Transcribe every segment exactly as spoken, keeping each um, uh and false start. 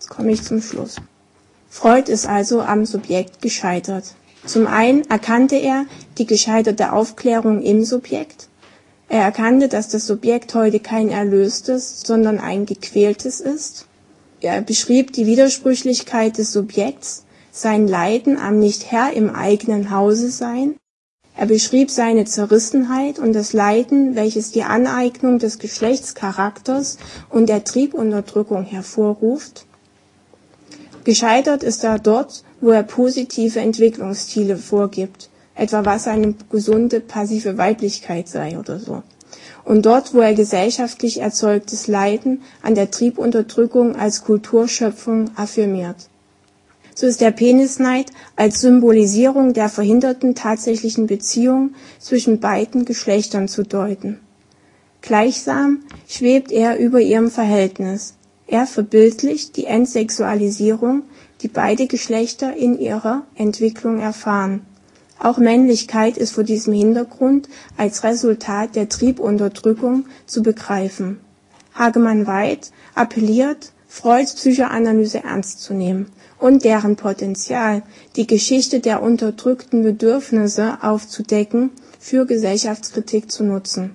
Jetzt komme ich zum Schluss. Freud ist also am Subjekt gescheitert. Zum einen erkannte er die gescheiterte Aufklärung im Subjekt. Er erkannte, dass das Subjekt heute kein erlöstes, sondern ein gequältes ist. Er beschrieb die Widersprüchlichkeit des Subjekts, sein Leiden am nicht Herr im eigenen Hause sein. Er beschrieb seine Zerrissenheit und das Leiden, welches die Aneignung des Geschlechtscharakters und der Triebunterdrückung hervorruft. Gescheitert ist er dort, wo er positive Entwicklungsziele vorgibt, etwa was eine gesunde passive Weiblichkeit sei oder so. Und dort, wo er gesellschaftlich erzeugtes Leiden an der Triebunterdrückung als Kulturschöpfung affirmiert. So ist der Penisneid als Symbolisierung der verhinderten tatsächlichen Beziehung zwischen beiden Geschlechtern zu deuten. Gleichsam schwebt er über ihrem Verhältnis. Er verbildlicht die Entsexualisierung, die beide Geschlechter in ihrer Entwicklung erfahren. Auch Männlichkeit ist vor diesem Hintergrund als Resultat der Triebunterdrückung zu begreifen. Hagemann-White appelliert, Freuds Psychoanalyse ernst zu nehmen und deren Potenzial, die Geschichte der unterdrückten Bedürfnisse aufzudecken, für Gesellschaftskritik zu nutzen.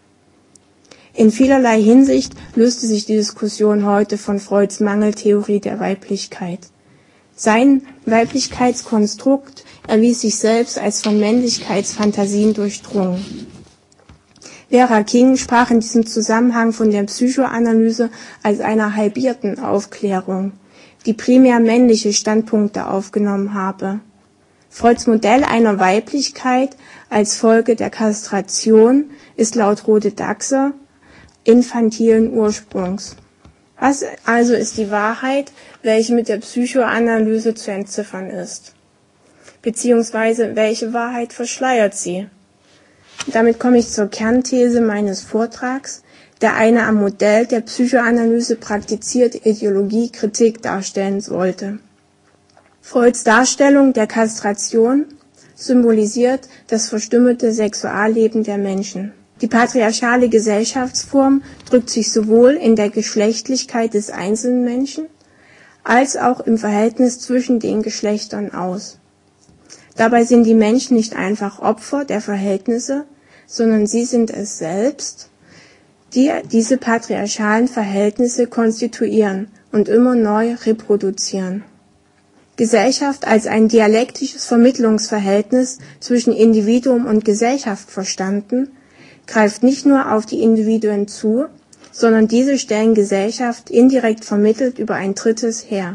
In vielerlei Hinsicht löste sich die Diskussion heute von Freuds Mangeltheorie der Weiblichkeit. Sein Weiblichkeitskonstrukt erwies sich selbst als von Männlichkeitsfantasien durchdrungen. Vera King sprach in diesem Zusammenhang von der Psychoanalyse als einer halbierten Aufklärung, die primär männliche Standpunkte aufgenommen habe. Freuds Modell einer Weiblichkeit als Folge der Kastration ist laut Rode-Daxer infantilen Ursprungs. Was also ist die Wahrheit, welche mit der Psychoanalyse zu entziffern ist? Beziehungsweise welche Wahrheit verschleiert sie? Damit komme ich zur Kernthese meines Vortrags, der eine am Modell der Psychoanalyse praktizierte Ideologiekritik darstellen sollte. Freuds Darstellung der Kastration symbolisiert das verstümmelte Sexualleben der Menschen. Die patriarchale Gesellschaftsform drückt sich sowohl in der Geschlechtlichkeit des einzelnen Menschen als auch im Verhältnis zwischen den Geschlechtern aus. Dabei sind die Menschen nicht einfach Opfer der Verhältnisse, sondern sie sind es selbst, die diese patriarchalen Verhältnisse konstituieren und immer neu reproduzieren. Gesellschaft als ein dialektisches Vermittlungsverhältnis zwischen Individuum und Gesellschaft verstanden, greift nicht nur auf die Individuen zu, sondern diese stellen Gesellschaft indirekt vermittelt über ein Drittes her.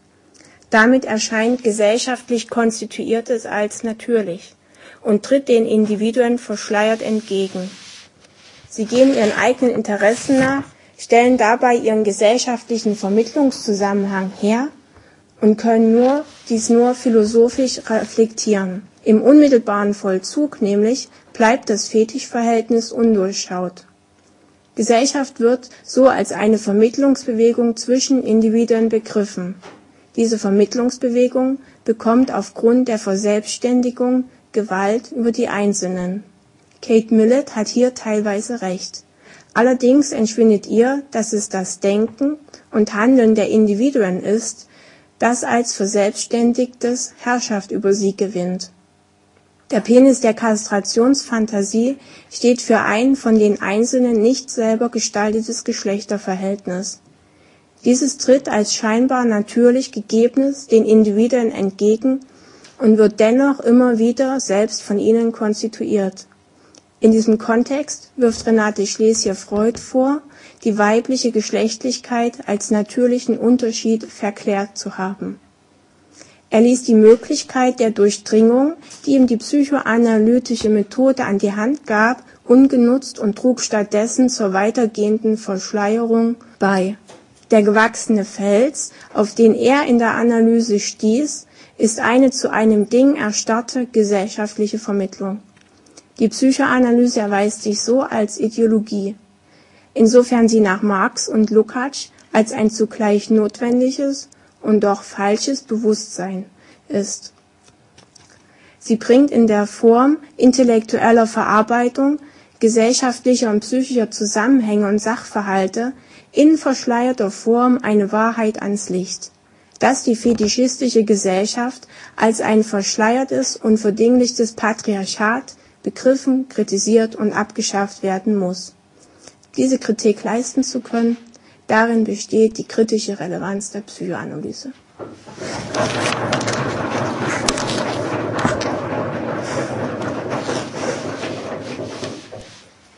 Damit erscheint gesellschaftlich Konstituiertes als natürlich und tritt den Individuen verschleiert entgegen. Sie gehen ihren eigenen Interessen nach, stellen dabei ihren gesellschaftlichen Vermittlungszusammenhang her und können nur dies nur philosophisch reflektieren. Im unmittelbaren Vollzug nämlich bleibt das Fetischverhältnis undurchschaut. Gesellschaft wird so als eine Vermittlungsbewegung zwischen Individuen begriffen. Diese Vermittlungsbewegung bekommt aufgrund der Verselbstständigung Gewalt über die Einzelnen. Kate Millett hat hier teilweise recht. Allerdings entschwindet ihr, dass es das Denken und Handeln der Individuen ist, das als verselbstständigtes Herrschaft über sie gewinnt. Der Penis der Kastrationsfantasie steht für ein von den Einzelnen nicht selber gestaltetes Geschlechterverhältnis. Dieses tritt als scheinbar natürlich Gegebenes den Individuen entgegen und wird dennoch immer wieder selbst von ihnen konstituiert. In diesem Kontext wirft Renate Schlesier-Freud vor, die weibliche Geschlechtlichkeit als natürlichen Unterschied verklärt zu haben. Er ließ die Möglichkeit der Durchdringung, die ihm die psychoanalytische Methode an die Hand gab, ungenutzt und trug stattdessen zur weitergehenden Verschleierung bei. Der gewachsene Fels, auf den er in der Analyse stieß, ist eine zu einem Ding erstarrte gesellschaftliche Vermittlung. Die Psychoanalyse erweist sich so als Ideologie, insofern sie nach Marx und Lukács als ein zugleich notwendiges und doch falsches Bewusstsein ist. Sie bringt in der Form intellektueller Verarbeitung gesellschaftlicher und psychischer Zusammenhänge und Sachverhalte in verschleierter Form eine Wahrheit ans Licht, dass die fetischistische Gesellschaft als ein verschleiertes und verdinglichtes Patriarchat begriffen, kritisiert und abgeschafft werden muss. Diese Kritik leisten zu können, darin besteht die kritische Relevanz der Psychoanalyse.